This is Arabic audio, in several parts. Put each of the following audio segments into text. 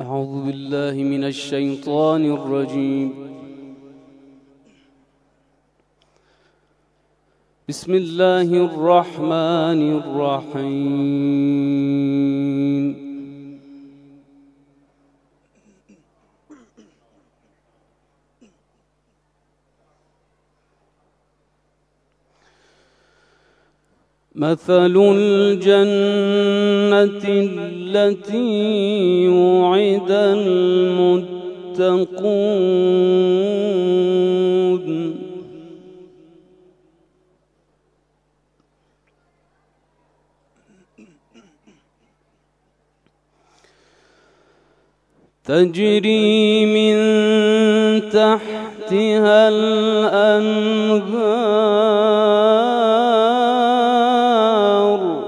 أعوذ بالله من الشيطان الرجيم. بسم الله الرحمن الرحيم. مثل الجنة التي وعد المتقون تجري من تحتها الأنهار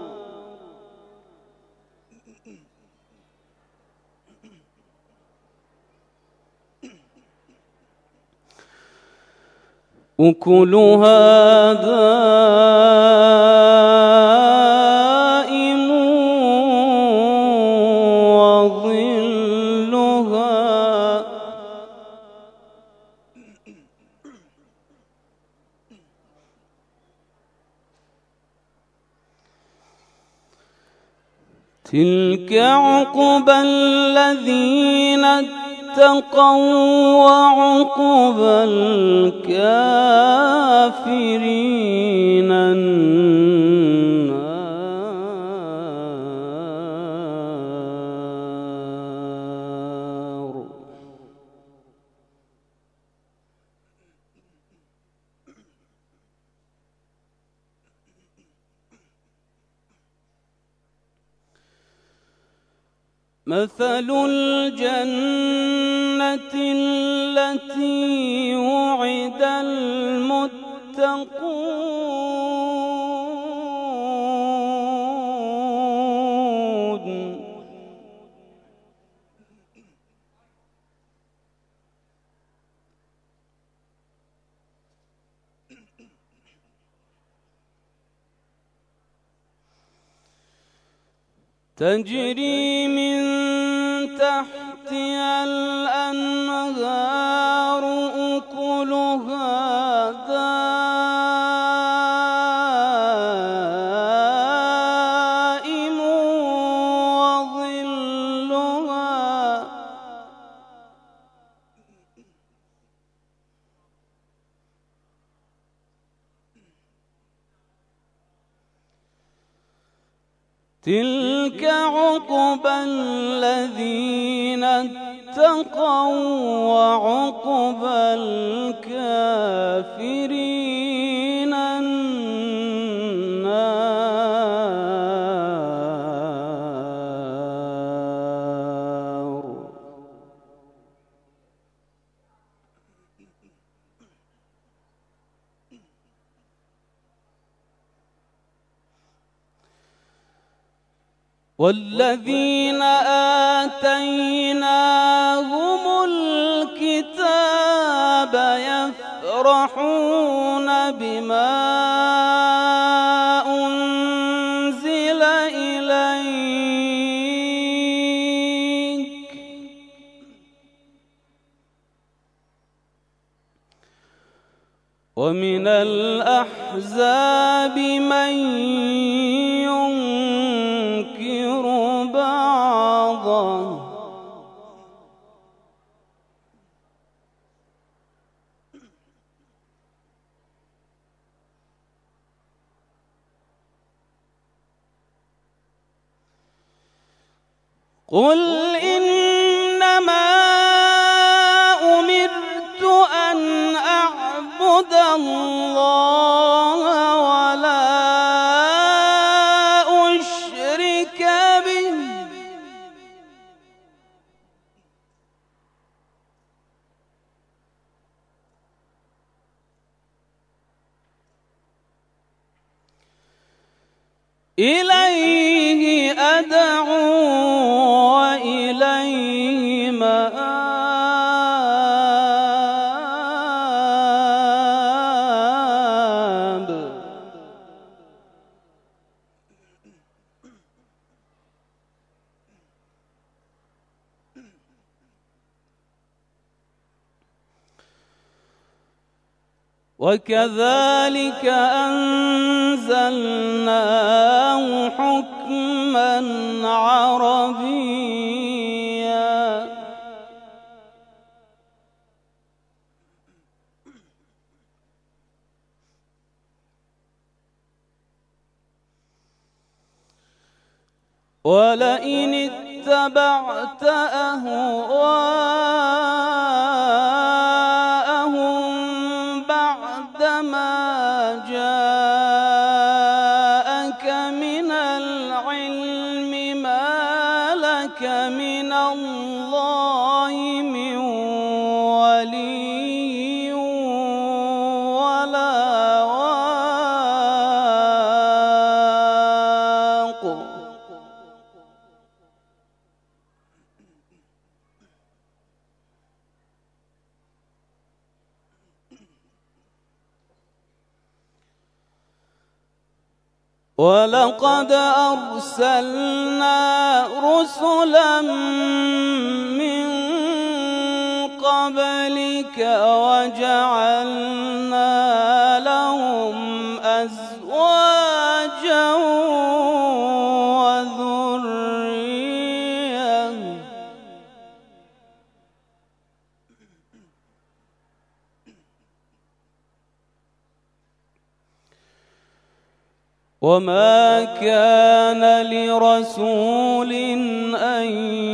أكلها دائم وظلها تلك عقبى الذين اتقوا وعقبى الكافرين النار. مثل الجنة التي وعد المتقون تجري من تحتها الأنهار أكلها دائم وظلها تلك عقبى الذين اتقوا وعقبى الكافرين النار. والذين آتيناهم الكتاب يفرحون بما أنزل إليك ومن الأحزاب من ينكر بعضه قل إنما أمرت أن أعبد الله ولا أشرك به إليه أدعو وإليه مآب. وكذلك أنزلناه حكما عربيا ولئن اتبعت أهواءهم بعدما جاءك من العلم ما لك من الله من ولي ولا واق ولقد أرسلنا رسلا من قبلك وجعلنا لهم أزواجا وذرية وما كان لرسول أن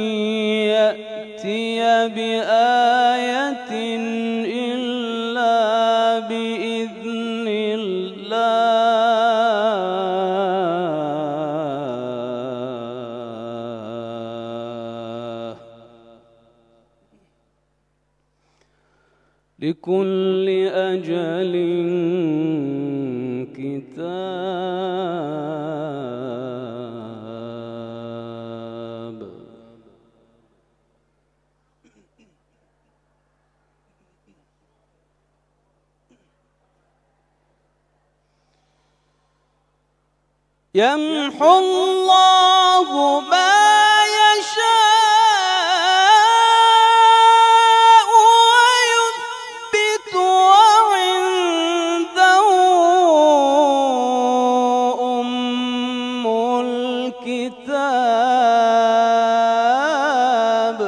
يأتي بآية إلا بإذن الله لكل أجل كتاب يمحو الله ما يشاء ويثبت وعنده أم الكتاب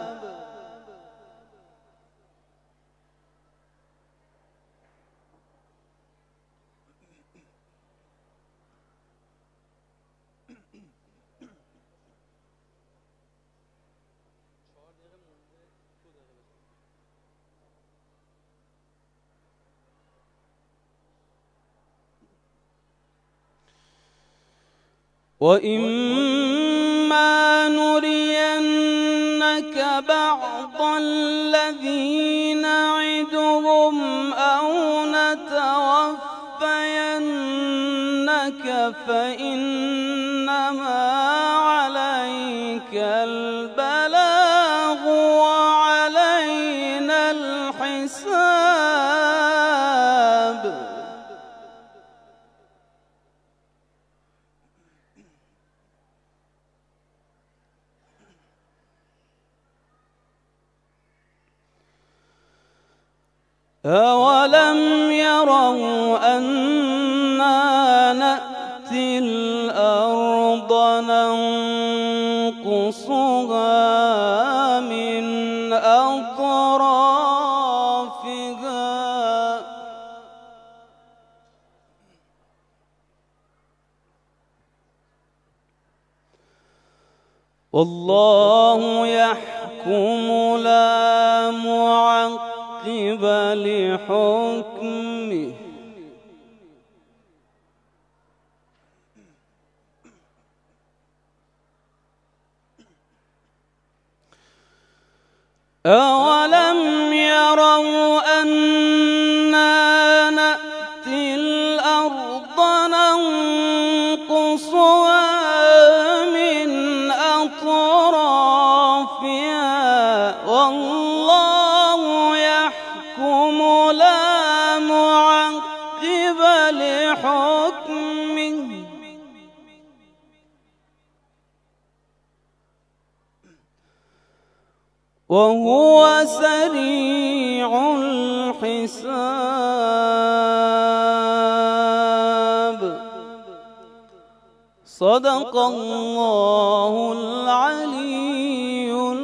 وإما نرينك بعض الذي نعدهم أو نتوفينك فإنما عليك البلاغ وعلينا الحساب أولم يروا أنا نأتي الأرض ننقصها من أطرافها والله يحكم لا معقب لحكمه أولم يروا أنا نأتي الأرض ننقصها من أطرافها والله يحكم لا معقب لحكمه وهو سريع الحساب الحساب. صدق الله العلي